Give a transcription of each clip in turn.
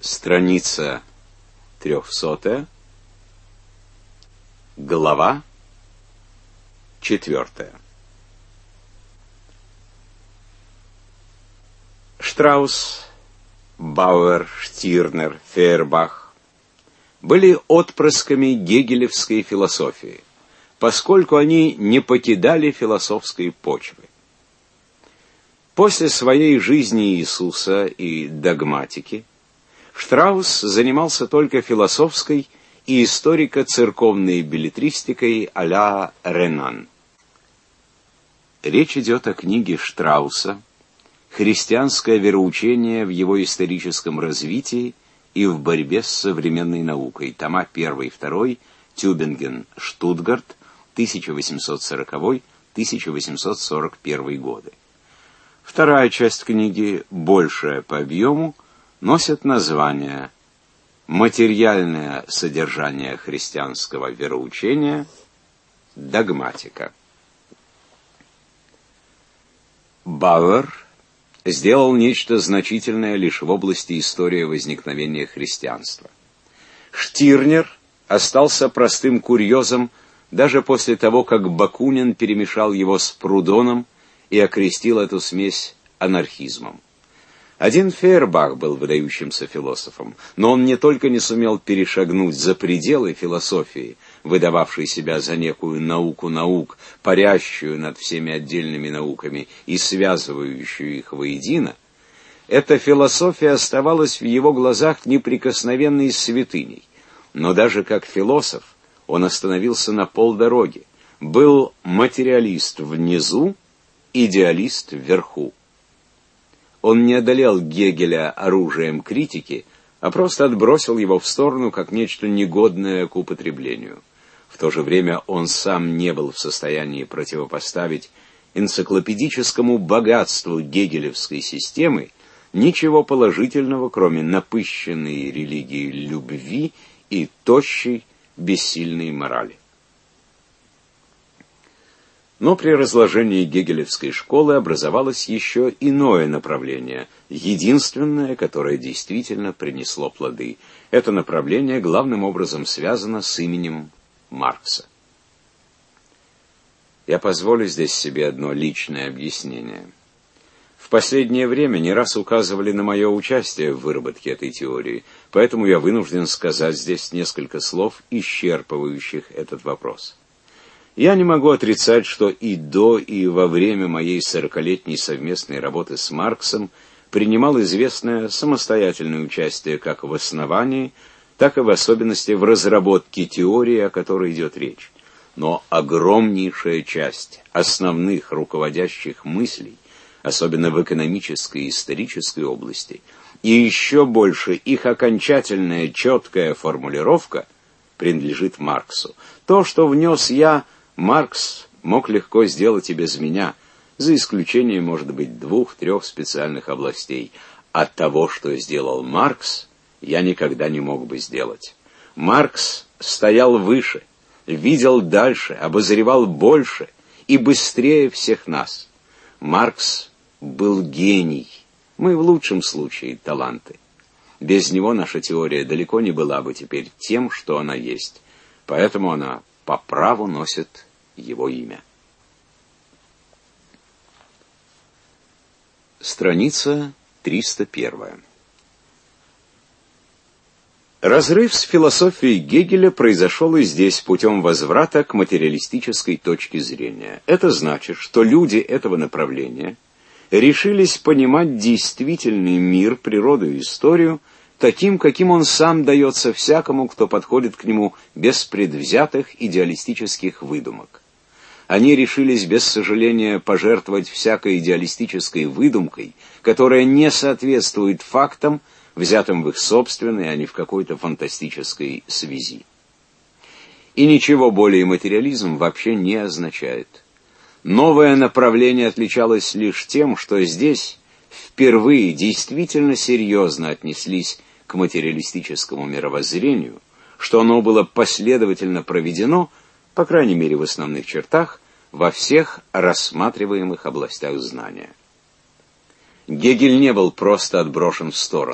Страница 300, глава 4. Штраус, Бауэр, Штирнер, Фейербах были отпрысками гегелевской философии, поскольку они не покидали философской почвы. После своей жизни Иисуса и догматики Штраус занимался только философской и историко-церковной беллетристикой а-ля Ренан. Речь идет о книге Штрауса «Христианское вероучение в его историческом развитии и в борьбе с современной наукой», тома 1 и 2, Тюбинген, Штутгарт, 1840-1841 годы. Вторая часть книги, большая по объему, носит название «Материальное содержание христианского вероучения. Догматика». Бауэр сделал нечто значительное лишь в области истории возникновения христианства. Штирнер остался простым курьезом даже после того, как Бакунин перемешал его с Прудоном и окрестил эту смесь анархизмом. Один Фейербах был выдающимся философом, но он не только не сумел перешагнуть за пределы философии, выдававшей себя за некую науку наук, парящую над всеми отдельными науками и связывающую их воедино, эта философия оставалась в его глазах неприкосновенной святыней. Но даже как философ он остановился на полдороги, был материалист внизу, идеалист вверху. Он не одолел Гегеля оружием критики, а просто отбросил его в сторону как нечто негодное к употреблению. В то же время он сам не был в состоянии противопоставить энциклопедическому богатству гегелевской системы ничего положительного, кроме напыщенной религии любви и тощей, бессильной морали. Но при разложении гегелевской школы образовалось еще иное направление, единственное, которое действительно принесло плоды. Это направление главным образом связано с именем Маркса. Я позволю здесь себе одно личное объяснение. В последнее время не раз указывали на мое участие в выработке этой теории, поэтому я вынужден сказать здесь несколько слов, исчерпывающих этот вопрос. Я не могу отрицать, что и до, и во время моей 40-летней совместной работы с Марксом принимал известное самостоятельное участие как в основании, так и в особенности в разработке теории, о которой идет речь. Но огромнейшая часть основных руководящих мыслей, особенно в экономической и исторической области, и еще больше их окончательная четкая формулировка принадлежит Марксу. То, что внес я, Маркс мог легко сделать и без меня, за исключением, может быть, 2-3 специальных областей. От того, что сделал Маркс, я никогда не мог бы сделать. Маркс стоял выше, видел дальше, обозревал больше и быстрее всех нас. Маркс был гений, мы в лучшем случае таланты. Без него наша теория далеко не была бы теперь тем, что она есть. Поэтому она по праву носит его имя. Страница 301. Разрыв с философией Гегеля произошел и здесь путем возврата к материалистической точке зрения. Это значит, что люди этого направления решились понимать действительный мир, природу и историю таким, каким он сам дается всякому, кто подходит к нему без предвзятых идеалистических выдумок. Они решились без сожаления пожертвовать всякой идеалистической выдумкой, которая не соответствует фактам, взятым в их собственной, а не в какой-то фантастической связи. И ничего более материализм вообще не означает. Новое направление отличалось лишь тем, что здесь впервые действительно серьезно отнеслись к материалистическому мировоззрению, что оно было последовательно проведено, по крайней мере в основных чертах, во всех рассматриваемых областях знания. Гегель не был просто отброшен в сторону.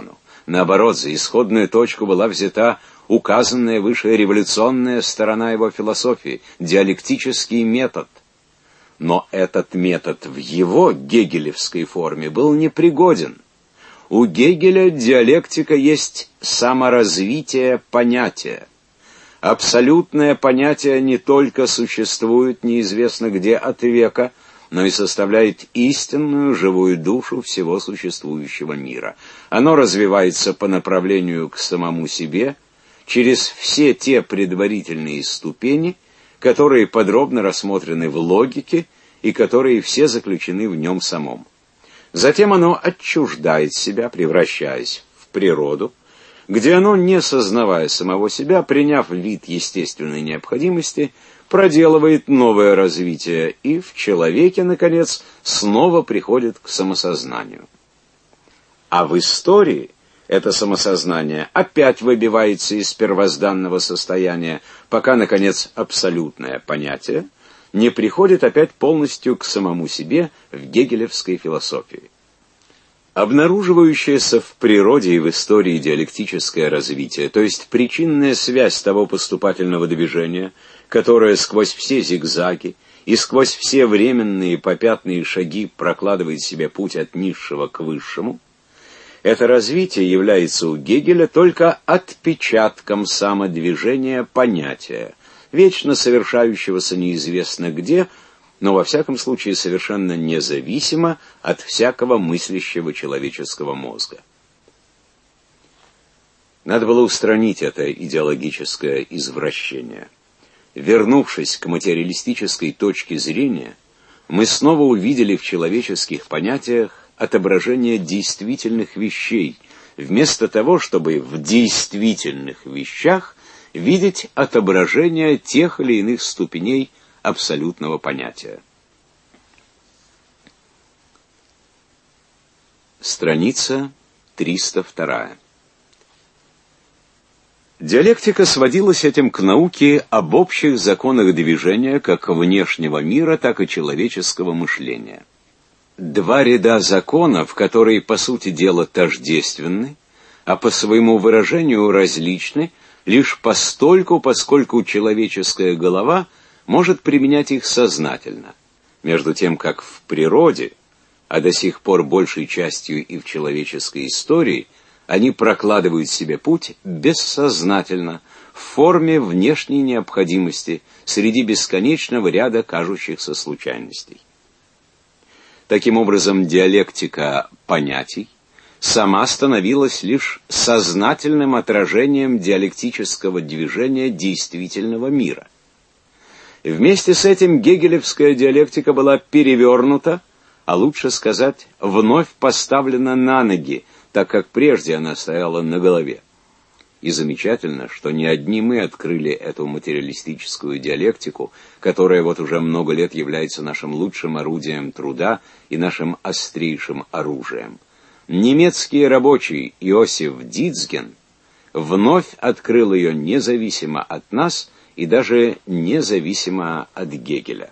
Наоборот, за исходную точку была взята указанная выше революционная сторона его философии, диалектический метод. Но этот метод в его гегелевской форме был непригоден. У Гегеля диалектика есть саморазвитие понятия. Абсолютное понятие не только существует неизвестно где от века, но и составляет истинную живую душу всего существующего мира. Оно развивается по направлению к самому себе, через все те предварительные ступени, которые подробно рассмотрены в логике и которые все заключены в нем самом. Затем оно отчуждает себя, превращаясь в природу, где оно, не сознавая самого себя, приняв вид естественной необходимости, проделывает новое развитие и в человеке, наконец, снова приходит к самосознанию. А в истории это самосознание опять выбивается из первозданного состояния, пока, наконец, абсолютное понятие не приходит опять полностью к самому себе в гегелевской философии. Обнаруживающееся в природе и в истории диалектическое развитие, то есть причинная связь того поступательного движения, которое сквозь все зигзаги и сквозь все временные попятные шаги прокладывает себе путь от низшего к высшему, это развитие является у Гегеля только отпечатком самодвижения понятия, вечно совершающегося неизвестно где, но во всяком случае совершенно независимо от всякого мыслящего человеческого мозга. Надо было устранить это идеологическое извращение. Вернувшись к материалистической точке зрения, мы снова увидели в человеческих понятиях отображение действительных вещей, вместо того, чтобы в действительных вещах видеть отображение тех или иных ступеней абсолютного понятия. Страница 302. Диалектика сводилась этим к науке об общих законах движения как внешнего мира, так и человеческого мышления. Два ряда законов, которые по сути дела тождественны, а по своему выражению различны, лишь постольку, поскольку человеческая голова может применять их сознательно, между тем как в природе, а до сих пор большей частью и в человеческой истории, они прокладывают себе путь бессознательно, в форме внешней необходимости, среди бесконечного ряда кажущихся случайностей. Таким образом, диалектика понятий сама становилась лишь сознательным отражением диалектического движения действительного мира. Вместе с этим гегелевская диалектика была перевернута, а лучше сказать, вновь поставлена на ноги, так как прежде она стояла на голове. И замечательно, что не одни мы открыли эту материалистическую диалектику, которая вот уже много лет является нашим лучшим орудием труда и нашим острейшим оружием. Немецкий рабочий Иосиф Дицген вновь открыл ее независимо от нас и даже независимо от Гегеля.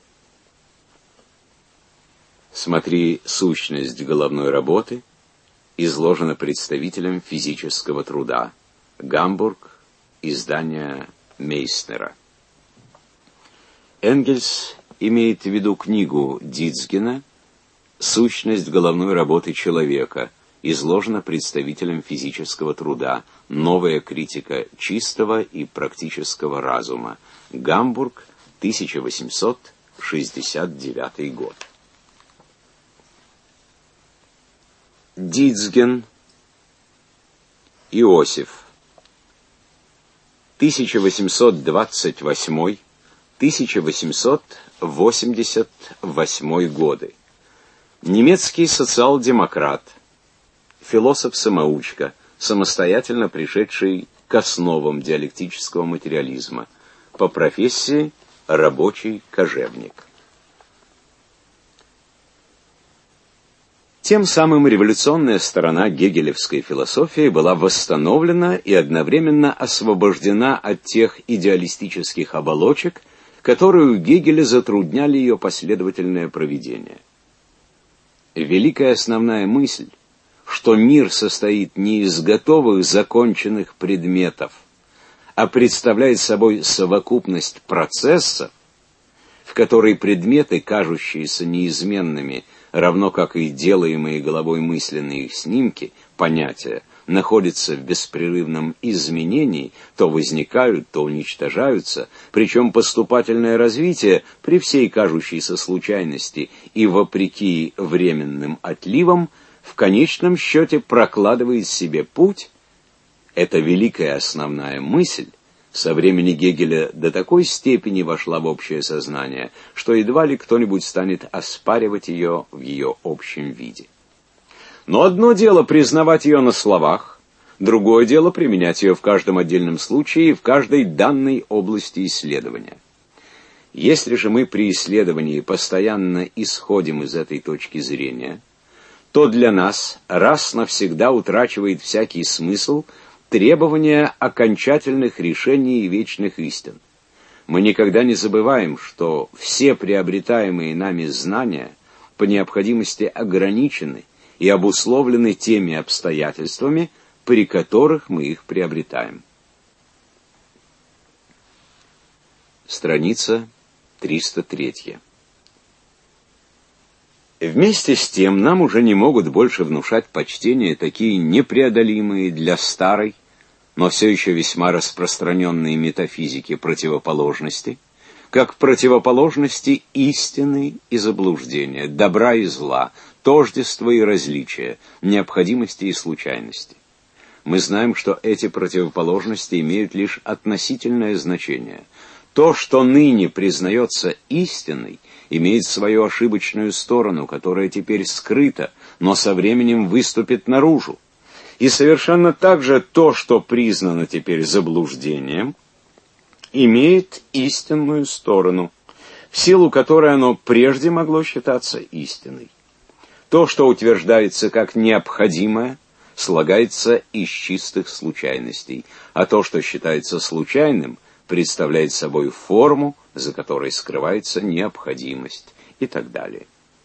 Смотри «Сущность головной работы», изложена представителем физического труда. Гамбург, издание Мейснера. Энгельс имеет в виду книгу Дицгена «Сущность головной работы человека», изложена представителем физического труда. Новая критика чистого и практического разума. Гамбург, 1869 год. Дицген Иосиф, 1828-1888 годы. Немецкий социал-демократ, философ-самоучка, самостоятельно пришедший к основам диалектического материализма, по профессии рабочий кожевник. Тем самым революционная сторона гегелевской философии была восстановлена и одновременно освобождена от тех идеалистических оболочек, которые у Гегеля затрудняли ее последовательное проведение. Великая основная мысль, что мир состоит не из готовых законченных предметов, а представляет собой совокупность процессов, в которой предметы, кажущиеся неизменными, равно как и делаемые головой мысленные их снимки, понятия, находятся в беспрерывном изменении, то возникают, то уничтожаются, причем поступательное развитие при всей кажущейся случайности и вопреки временным отливам в конечном счете прокладывает себе путь. Эта великая основная мысль со времени Гегеля до такой степени вошла в общее сознание, что едва ли кто-нибудь станет оспаривать ее в ее общем виде. Но одно дело признавать ее на словах, другое дело применять ее в каждом отдельном случае и в каждой данной области исследования. Если же мы при исследовании постоянно исходим из этой точки зрения, то для нас раз навсегда утрачивает всякий смысл требования окончательных решений и вечных истин. Мы никогда не забываем, что все приобретаемые нами знания по необходимости ограничены и обусловлены теми обстоятельствами, при которых мы их приобретаем. Страница 303. Вместе с тем нам уже не могут больше внушать почтение такие непреодолимые для старой, но все еще весьма распространенные метафизики противоположности, как противоположности истины и заблуждения, добра и зла, тождества и различия, необходимости и случайности. Мы знаем, что эти противоположности имеют лишь относительное значение. То, что ныне признается истиной, имеет свою ошибочную сторону, которая теперь скрыта, но со временем выступит наружу. И совершенно так же то, что признано теперь заблуждением, имеет истинную сторону, в силу которой оно прежде могло считаться истиной. То, что утверждается как необходимое, слагается из чистых случайностей, а то, что считается случайным, представляет собой форму, за которой скрывается необходимость, и так далее.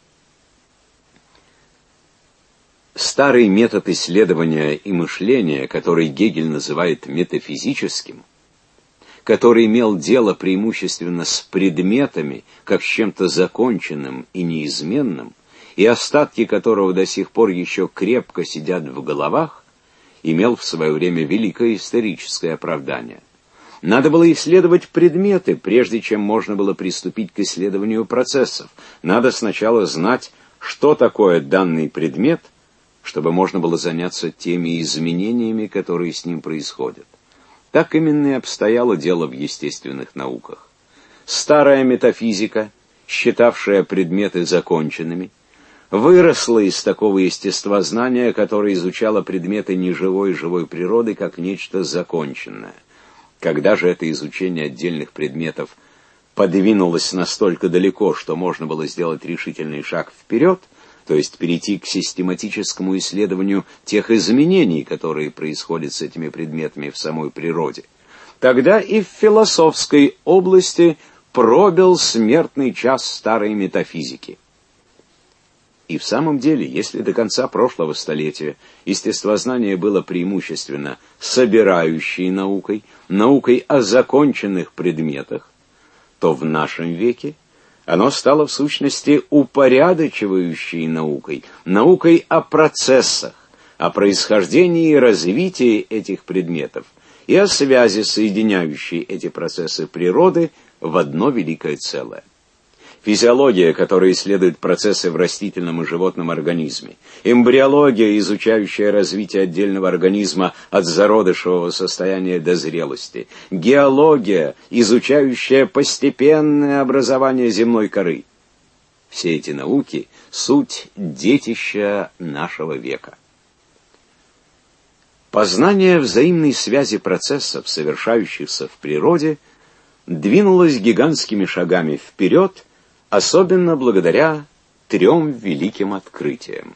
Старый метод исследования и мышления, который Гегель называет метафизическим, который имел дело преимущественно с предметами, как с чем-то законченным и неизменным, и остатки которого до сих пор еще крепко сидят в головах, имел в свое время великое историческое оправдание. Надо было исследовать предметы, прежде чем можно было приступить к исследованию процессов. Надо сначала знать, что такое данный предмет, чтобы можно было заняться теми изменениями, которые с ним происходят. Так именно и обстояло дело в естественных науках. Старая метафизика, считавшая предметы законченными, выросла из такого естествознания, которое изучало предметы неживой и живой природы как нечто законченное. Когда же это изучение отдельных предметов подвинулось настолько далеко, что можно было сделать решительный шаг вперед, то есть перейти к систематическому исследованию тех изменений, которые происходят с этими предметами в самой природе, тогда и в философской области пробил смертный час старой метафизики. И в самом деле, если до конца прошлого столетия естествознание было преимущественно собирающей наукой, наукой о законченных предметах, то в нашем веке оно стало в сущности упорядочивающей наукой, наукой о процессах, о происхождении и развитии этих предметов и о связи, соединяющей эти процессы природы в одно великое целое. Физиология, которая исследует процессы в растительном и животном организме, эмбриология, изучающая развитие отдельного организма от зародышевого состояния до зрелости, геология, изучающая постепенное образование земной коры. Все эти науки — суть детища нашего века. Познание взаимной связи процессов, совершающихся в природе, двинулось гигантскими шагами вперед, особенно благодаря 3 великим открытиям.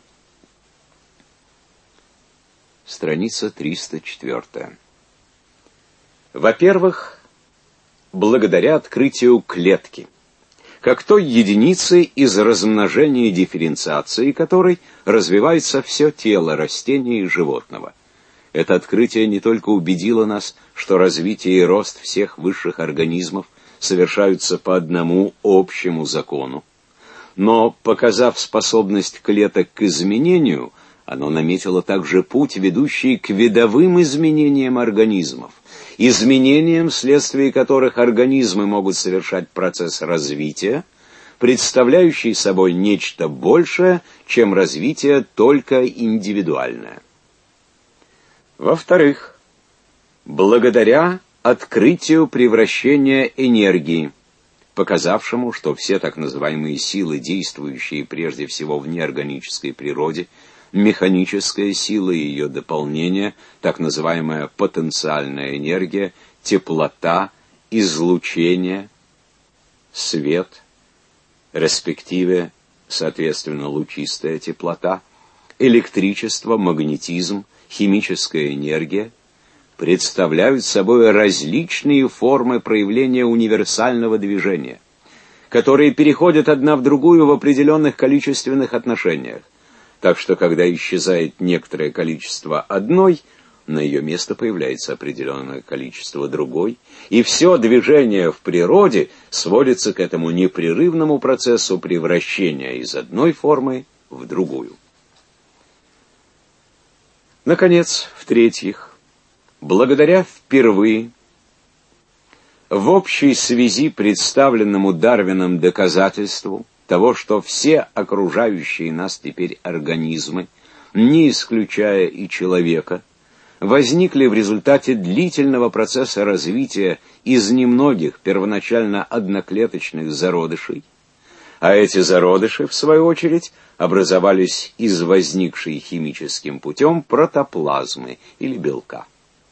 Страница 304. Во-первых, благодаря открытию клетки, как той единицы из размножения и дифференциации которой развивается все тело растения и животного. Это открытие не только убедило нас, что развитие и рост всех высших организмов совершаются по одному общему закону, но, показав способность клеток к изменению, оно наметило также путь, ведущий к видовым изменениям организмов, изменениям, вследствие которых организмы могут совершать процесс развития, представляющий собой нечто большее, чем развитие только индивидуальное. Во-вторых, благодаря открытию превращения энергии, показавшему, что все так называемые силы, действующие прежде всего в неорганической природе, механическая сила и ее дополнение, так называемая потенциальная энергия, теплота, излучение, свет, респективе, соответственно, лучистая теплота, электричество, магнетизм, химическая энергия, представляют собой различные формы проявления универсального движения, которые переходят одна в другую в определенных количественных отношениях. Так что, когда исчезает некоторое количество одной, на ее место появляется определенное количество другой, и все движение в природе сводится к этому непрерывному процессу превращения из одной формы в другую. Наконец, в-третьих, благодаря впервые в общей связи представленному Дарвином доказательству того, что все окружающие нас теперь организмы, не исключая и человека, возникли в результате длительного процесса развития из немногих первоначально одноклеточных зародышей, а эти зародыши, в свою очередь, образовались из возникшей химическим путем протоплазмы или белка.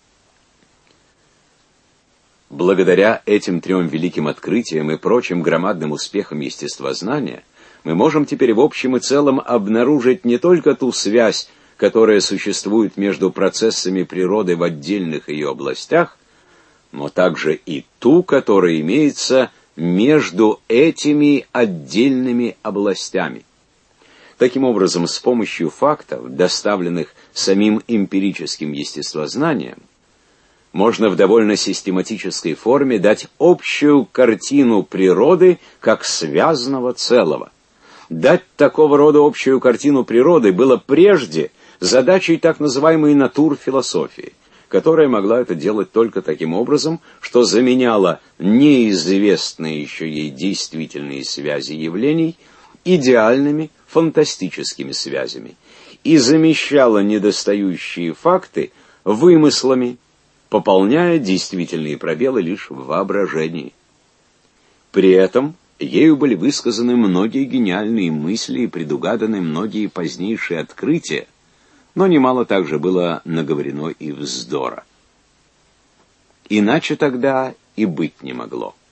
Благодаря этим трем великим открытиям и прочим громадным успехам естествознания мы можем теперь в общем и целом обнаружить не только ту связь, которая существует между процессами природы в отдельных ее областях, но также и ту, которая имеется между этими отдельными областями. Таким образом, с помощью фактов, доставленных самим эмпирическим естествознанием, можно в довольно систематической форме дать общую картину природы как связанного целого. Дать такого рода общую картину природы было прежде задачей так называемой натурфилософии, которая могла это делать только таким образом, что заменяла неизвестные еще ей действительные связи явлений идеальными фантастическими связями и замещала недостающие факты вымыслами, пополняя действительные пробелы лишь в воображении. При этом ею были высказаны многие гениальные мысли и предугаданы многие позднейшие открытия, но немало также было наговорено и вздора. Иначе тогда и быть не могло.